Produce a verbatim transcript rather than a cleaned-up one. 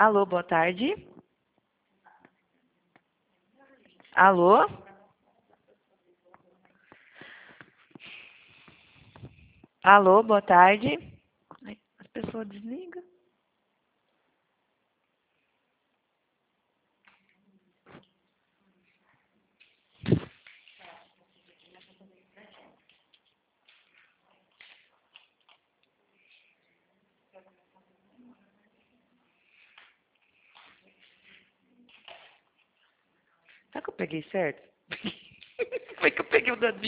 Alô, boa tarde. Alô? Alô, boa tarde. Ai, as pessoas desligam. Será que eu peguei certo? Foi que eu peguei o Davi.